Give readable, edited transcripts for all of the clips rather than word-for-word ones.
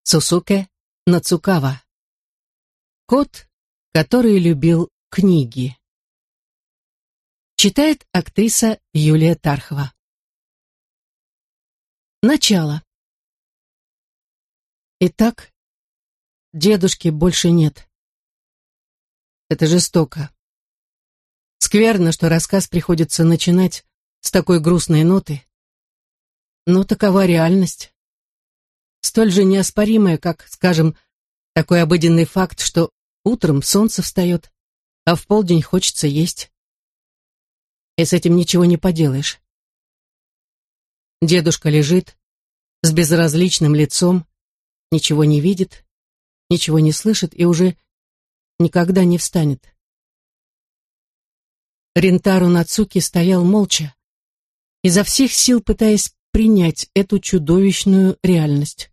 Цусуке Нацукава. Кот, который любил книги. Читает актриса Юлия Тархова. Начало. Итак, дедушки больше нет. Это жестоко. Скверно, что рассказ приходится начинать с такой грустной ноты. Но такова реальность. Столь же неоспоримая, как, скажем, такой обыденный факт, что утром солнце встает, а в полдень хочется есть. И с этим ничего не поделаешь. Дедушка лежит с безразличным лицом, ничего не видит, ничего не слышит и уже никогда не встанет. Ринтару Нацуки стоял молча, изо всех сил пытаясь принять эту чудовищную реальность.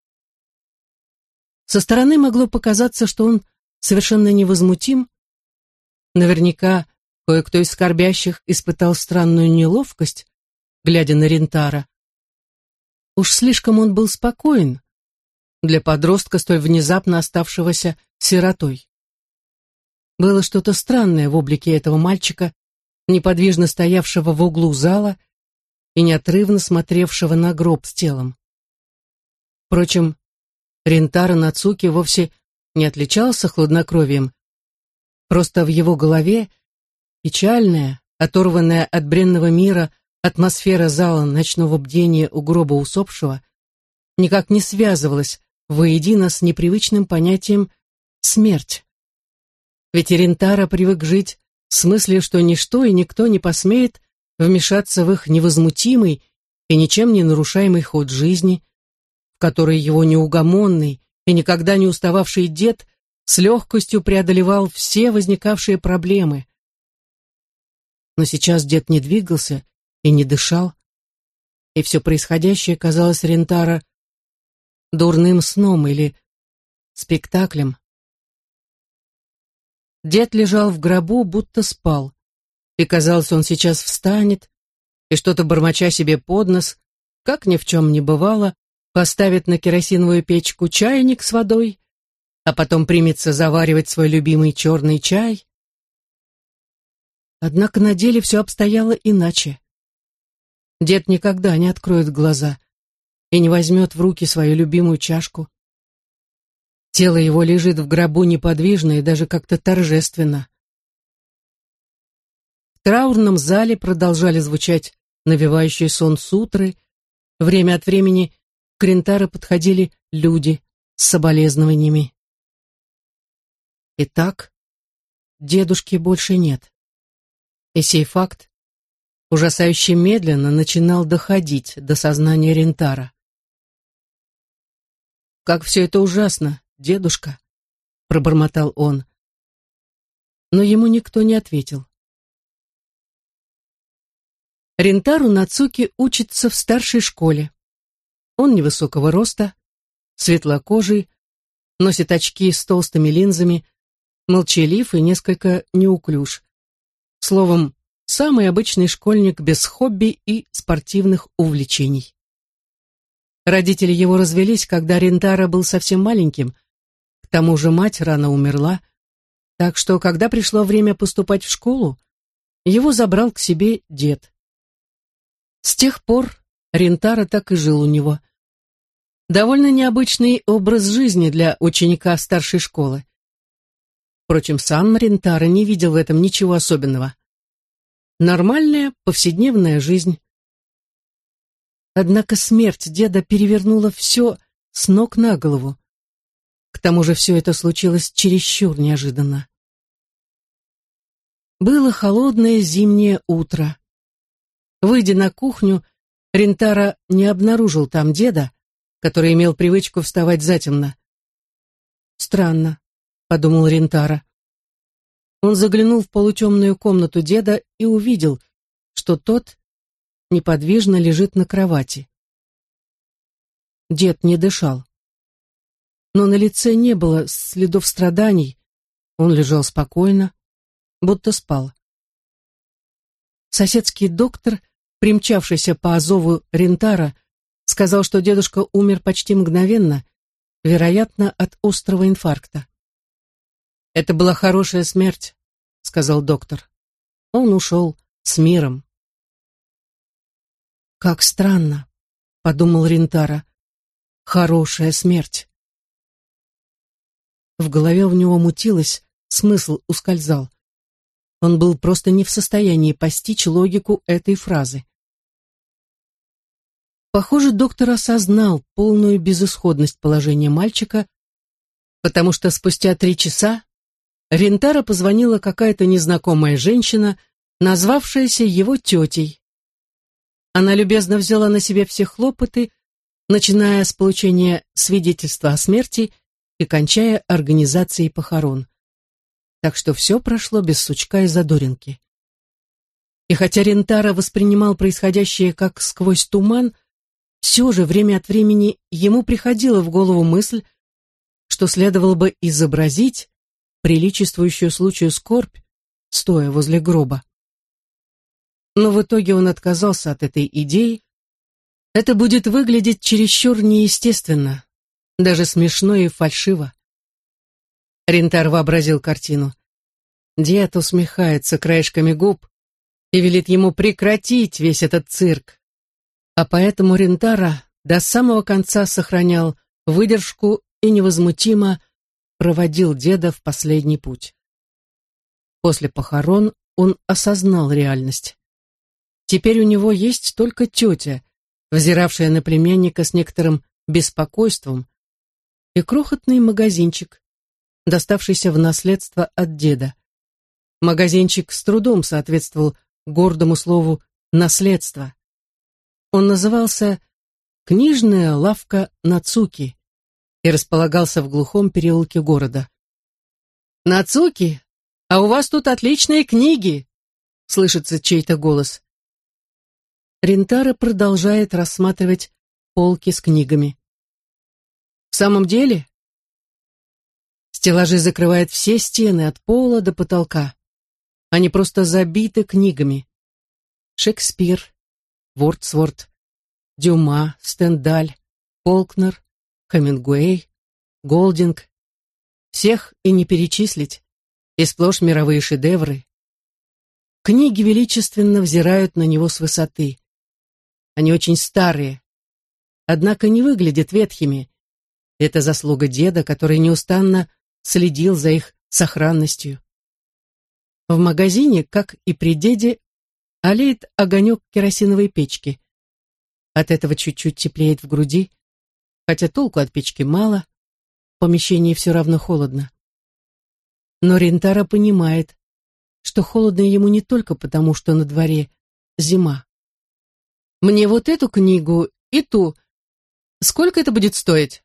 Со стороны могло показаться, что он совершенно невозмутим. Наверняка кое-кто из скорбящих испытал странную неловкость, глядя на Ринтара. Уж слишком он был спокоен для подростка, столь внезапно оставшегося сиротой. Было что-то странное в облике этого мальчика, неподвижно стоявшего в углу зала и неотрывно смотревшего на гроб с телом. Впрочем, Ринтаро Нацуки вовсе не отличался хладнокровием. Просто в его голове печальная, оторванная от бренного мира атмосфера зала ночного бдения у гроба усопшего никак не связывалась воедино с непривычным понятием «смерть». Ведь Ринтаро привык жить с мыслью, что ничто и никто не посмеет вмешаться в их невозмутимый и ничем не нарушаемый ход жизни, в который его неугомонный и никогда не устававший дед с легкостью преодолевал все возникавшие проблемы. Но сейчас дед не двигался и не дышал, и все происходящее казалось Ринтаро дурным сном или спектаклем. Дед лежал в гробу, будто спал, и казалось, он сейчас встанет и что-то бормоча себе под нос, как ни в чем не бывало, поставит на керосиновую печку чайник с водой, а потом примется заваривать свой любимый черный чай. Однако на деле все обстояло иначе. Дед никогда не откроет глаза и не возьмет в руки свою любимую чашку. Тело его лежит в гробу неподвижно и даже как-то торжественно. В траурном зале продолжали звучать навевающие сон сутры. Время от времени к Ринтаро подходили люди с соболезнованиями. Итак, дедушки больше нет. И сей факт ужасающе медленно начинал доходить до сознания Ринтаро. «Как все это ужасно, дедушка!» — пробормотал он. Но ему никто не ответил. Ринтару Нацуки учится в старшей школе. Он невысокого роста, светлокожий, носит очки с толстыми линзами, молчалив и несколько неуклюж. Словом, самый обычный школьник без хобби и спортивных увлечений. Родители его развелись, когда Ринтаро был совсем маленьким, к тому же мать рано умерла, так что, когда пришло время поступать в школу, его забрал к себе дед. С тех пор Ринтаро так и жил у него. Довольно необычный образ жизни для ученика старшей школы. Впрочем, сам Ринтаро не видел в этом ничего особенного. Нормальная повседневная жизнь. Однако смерть деда перевернула все с ног на голову. К тому же все это случилось чересчур неожиданно. Было холодное зимнее утро. Выйдя на кухню, Ринтаро не обнаружил там деда, который имел привычку вставать затемно. «Странно», — подумал Ринтаро. Он заглянул в полутемную комнату деда и увидел, что тот неподвижно лежит на кровати. Дед не дышал. Но на лице не было следов страданий, он лежал спокойно, будто спал. Соседский доктор, примчавшийся по зову Ринтаро, сказал, что дедушка умер почти мгновенно вероятно, от острого инфаркта. «Это была хорошая смерть», — сказал доктор. Он ушел с миром. «Как странно», — подумал Ринтара. «Хорошая смерть». В голове у него мутилось, смысл ускользал. Он был просто не в состоянии постичь логику этой фразы. Похоже, доктор осознал полную безысходность положения мальчика, потому что спустя 3 часа Ринтара позвонила какая-то незнакомая женщина, назвавшаяся его тетей. Она любезно взяла на себя все хлопоты, начиная с получения свидетельства о смерти и кончая организацией похорон. Так что все прошло без сучка и задоринки. И хотя Ринтара воспринимал происходящее как сквозь туман, все же время от времени ему приходила в голову мысль, что следовало бы изобразить приличествующую случаю скорбь, стоя возле гроба. Но в итоге он отказался от этой идеи. Это будет выглядеть чересчур неестественно, даже смешно и фальшиво. Ринтар вообразил картину. Дед усмехается краешками губ и велит ему прекратить весь этот цирк. А поэтому Ринтара до самого конца сохранял выдержку и невозмутимо проводил деда в последний путь. После похорон он осознал реальность. Теперь у него есть только тетя, взиравшая на племянника с некоторым беспокойством, и крохотный магазинчик, доставшийся в наследство от деда. Магазинчик с трудом соответствовал гордому слову «наследство». Он назывался «Книжная лавка Нацуки» и располагался в глухом переулке города. «Нацуки, а у вас тут отличные книги!» — слышится чей-то голос. Ринтара продолжает рассматривать полки с книгами. «В самом деле?» Стеллажи закрывают все стены от пола до потолка. Они просто забиты книгами. Шекспир, Вордсворт, Дюма, Стендаль, Фолкнер, Хемингуэй, Голдинг. Всех и не перечислить, и сплошь мировые шедевры. Книги величественно взирают на него с высоты. Они очень старые, однако не выглядят ветхими. Это заслуга деда, который неустанно следил за их сохранностью. В магазине, как и при деде, олеет огонек керосиновой печки. От этого чуть-чуть теплеет в груди, хотя толку от печки мало, в помещении все равно холодно. Но Ринтара понимает, что холодно ему не только потому, что на дворе зима. «Мне вот эту книгу и ту. Сколько это будет стоить?»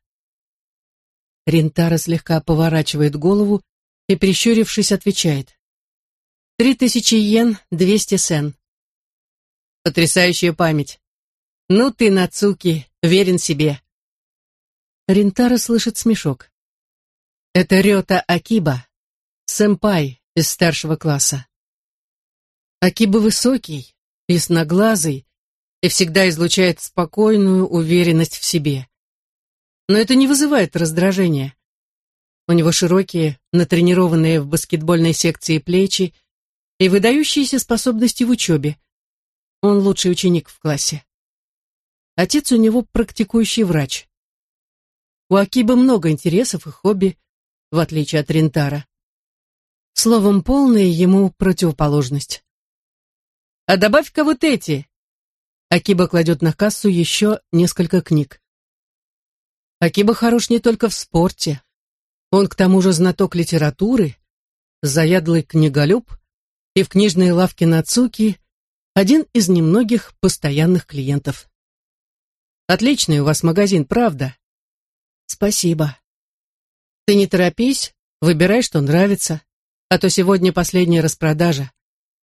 Ринтара слегка поворачивает голову и, прищурившись, отвечает. 3000 йен, 200 сен. Потрясающая память. Ну ты, Нацуки, верен себе. Ринтара слышит смешок. Это Рёта Акиба, сэмпай из старшего класса. Акиба высокий, ясноглазый и всегда излучает спокойную уверенность в себе. Но это не вызывает раздражения. У него широкие, натренированные в баскетбольной секции плечи и выдающиеся способности в учебе. Он лучший ученик в классе. Отец у него практикующий врач. У Акибы много интересов и хобби, в отличие от Ринтара. Словом, полная ему противоположность. «А добавь-ка вот эти!» Акиба кладет на кассу еще несколько книг. Акиба хорош не только в спорте. Он к тому же знаток литературы, заядлый книголюб, и в книжной лавке Нацуки один из немногих постоянных клиентов. Отличный у вас магазин, правда? Спасибо. Ты не торопись, выбирай, что нравится, а то сегодня последняя распродажа.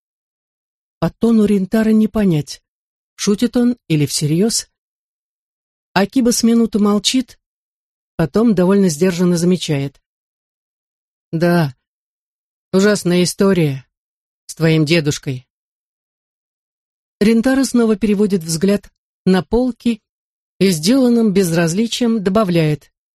По тону Ринтара не понять, шутит он или всерьез. Акиба с минуту молчит, потом довольно сдержанно замечает. Да, ужасная история с твоим дедушкой. Ринтара снова переводит взгляд на полки и сделанным безразличием добавляет.